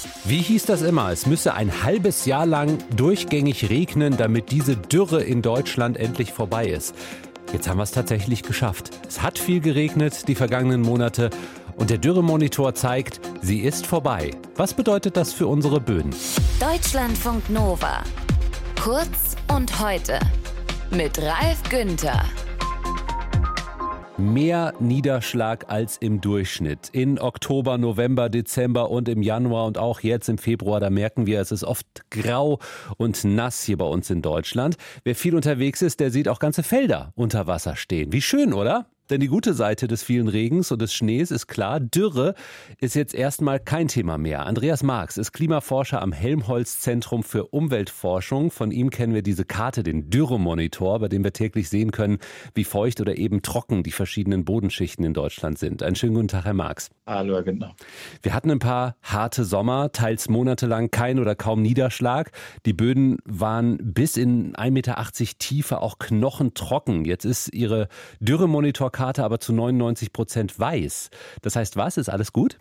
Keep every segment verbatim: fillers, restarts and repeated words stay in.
Wie hieß das immer? Es müsse ein halbes Jahr lang durchgängig regnen, damit diese Dürre in Deutschland endlich vorbei ist. Jetzt haben wir es tatsächlich geschafft. Es hat viel geregnet die vergangenen Monate und der Dürremonitor zeigt, sie ist vorbei. Was bedeutet das für unsere Böden? Deutschlandfunk Nova. Kurz und heute mit Ralf Günther. Mehr Niederschlag als im Durchschnitt. In Oktober, November, Dezember und im Januar und auch jetzt im Februar, da merken wir, es ist oft grau und nass hier bei uns in Deutschland. Wer viel unterwegs ist, der sieht auch ganze Felder unter Wasser stehen. Wie schön, oder? Denn die gute Seite des vielen Regens und des Schnees ist klar, Dürre ist jetzt erstmal kein Thema mehr. Andreas Marx ist Klimaforscher am Helmholtz-Zentrum für Umweltforschung. Von ihm kennen wir diese Karte, den Dürremonitor, bei dem wir täglich sehen können, wie feucht oder eben trocken die verschiedenen Bodenschichten in Deutschland sind. Einen schönen guten Tag, Herr Marx. Hallo, Herr Günther. Wir hatten ein paar harte Sommer, teils monatelang kein oder kaum Niederschlag. Die Böden waren bis in ein Meter achtzig Tiefe auch knochentrocken. Jetzt ist Ihre Dürremonitorkarte aber zu neunundneunzig Prozent weiß. Das heißt, was? Ist alles gut?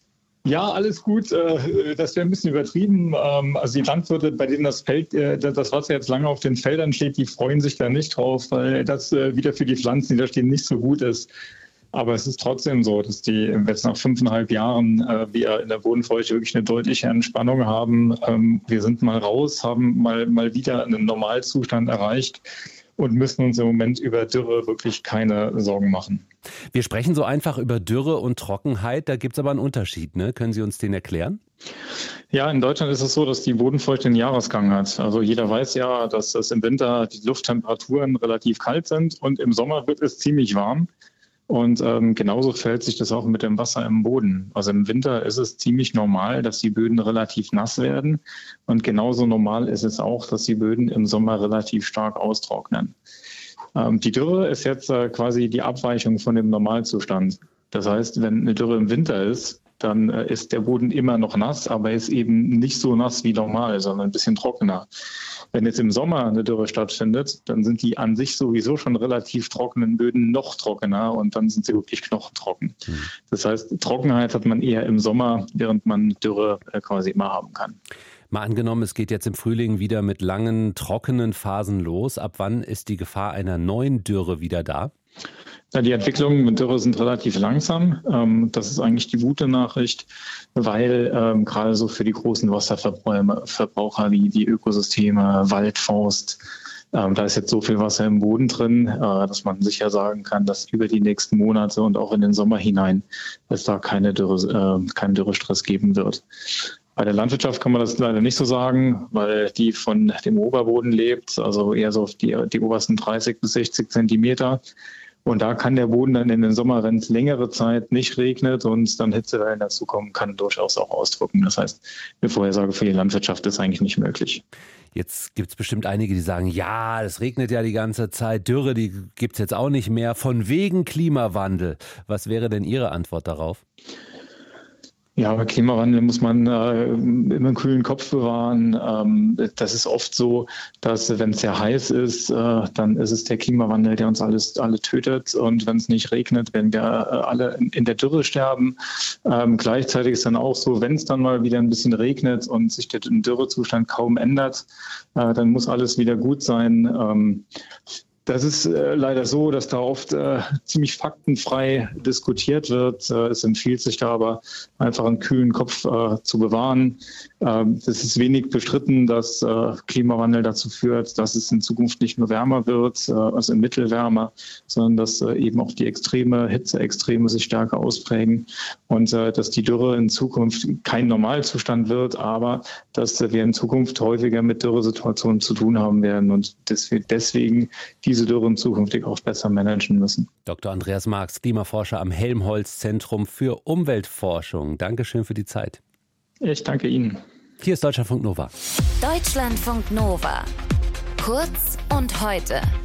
Ja, alles gut. Das wäre ein bisschen übertrieben. Also die Landwirte, bei denen das Feld, das Wasser jetzt lange auf den Feldern steht, die freuen sich da nicht drauf, weil das wieder für die Pflanzen, die da stehen, nicht so gut ist. Aber es ist trotzdem so, dass die jetzt nach fünfeinhalb Jahren wir in der Bodenfeuchte wirklich eine deutliche Entspannung haben. Wir sind mal raus, haben mal, mal wieder einen Normalzustand erreicht und müssen uns im Moment über Dürre wirklich keine Sorgen machen. Wir sprechen so einfach über Dürre und Trockenheit, da gibt es aber einen Unterschied, ne? Können Sie uns den erklären? Ja, in Deutschland ist es so, dass die Bodenfeuchte einen Jahresgang hat. Also jeder weiß ja, dass es im Winter die Lufttemperaturen relativ kalt sind und im Sommer wird es ziemlich warm. Und ähm, genauso verhält sich das auch mit dem Wasser im Boden. Also im Winter ist es ziemlich normal, dass die Böden relativ nass werden. Und genauso normal ist es auch, dass die Böden im Sommer relativ stark austrocknen. Ähm, die Dürre ist jetzt äh, quasi die Abweichung von dem Normalzustand. Das heißt, wenn eine Dürre im Winter ist, dann äh, ist der Boden immer noch nass, aber ist eben nicht so nass wie normal, sondern ein bisschen trockener. Wenn jetzt im Sommer eine Dürre stattfindet, dann sind die an sich sowieso schon relativ trockenen Böden noch trockener und dann sind sie wirklich knochentrocken. Mhm. Das heißt, Trockenheit hat man eher im Sommer, während man Dürre quasi immer haben kann. Mal angenommen, es geht jetzt im Frühling wieder mit langen, trockenen Phasen los. Ab wann ist die Gefahr einer neuen Dürre wieder da? Ja, die Entwicklungen mit Dürre sind relativ langsam. Das ist eigentlich die gute Nachricht, weil ähm, gerade so für die großen Wasserverbraucher wie die Ökosysteme, Wald, Forst, ähm, da ist jetzt so viel Wasser im Boden drin, äh, dass man sicher sagen kann, dass über die nächsten Monate und auch in den Sommer hinein es da keine Dürre, äh, keinen Dürrestress geben wird. Bei der Landwirtschaft kann man das leider nicht so sagen, weil die von dem Oberboden lebt, also eher so auf die, die obersten dreißig bis sechzig Zentimeter. Und da kann der Boden dann in den Sommer, wenn es längere Zeit nicht regnet und dann Hitzewellen dazukommen, kann durchaus auch ausdrücken. Das heißt, eine Vorhersage für die Landwirtschaft ist eigentlich nicht möglich. Jetzt gibt es bestimmt einige, die sagen, ja, es regnet ja die ganze Zeit, Dürre, die gibt es jetzt auch nicht mehr, von wegen Klimawandel. Was wäre denn Ihre Antwort darauf? Ja, bei Klimawandel muss man äh, immer einen kühlen Kopf bewahren. Ähm, das ist oft so, dass wenn es sehr heiß ist, äh, dann ist es der Klimawandel, der uns alles alle tötet. Und wenn es nicht regnet, werden wir äh, alle in, in der Dürre sterben. Ähm, gleichzeitig ist dann auch so, wenn es dann mal wieder ein bisschen regnet und sich der Dürrezustand kaum ändert, äh, dann muss alles wieder gut sein. Ähm, Das ist äh, leider so, dass da oft äh, ziemlich faktenfrei diskutiert wird. Äh, es empfiehlt sich da aber einfach einen kühlen Kopf äh, zu bewahren. Ähm, es ist wenig bestritten, dass äh, Klimawandel dazu führt, dass es in Zukunft nicht nur wärmer wird, äh, also im Mittel wärmer, sondern dass äh, eben auch die extreme Hitzeextreme sich stärker ausprägen und äh, dass die Dürre in Zukunft kein Normalzustand wird, aber dass äh, wir in Zukunft häufiger mit Dürresituationen zu tun haben werden und dass wir deswegen die diese Dürren zukünftig auch besser managen müssen. Doktor Andreas Marx, Klimaforscher am Helmholtz-Zentrum für Umweltforschung. Dankeschön für die Zeit. Ich danke Ihnen. Hier ist Deutschlandfunk Nova. Deutschlandfunk Nova. Kurz und heute.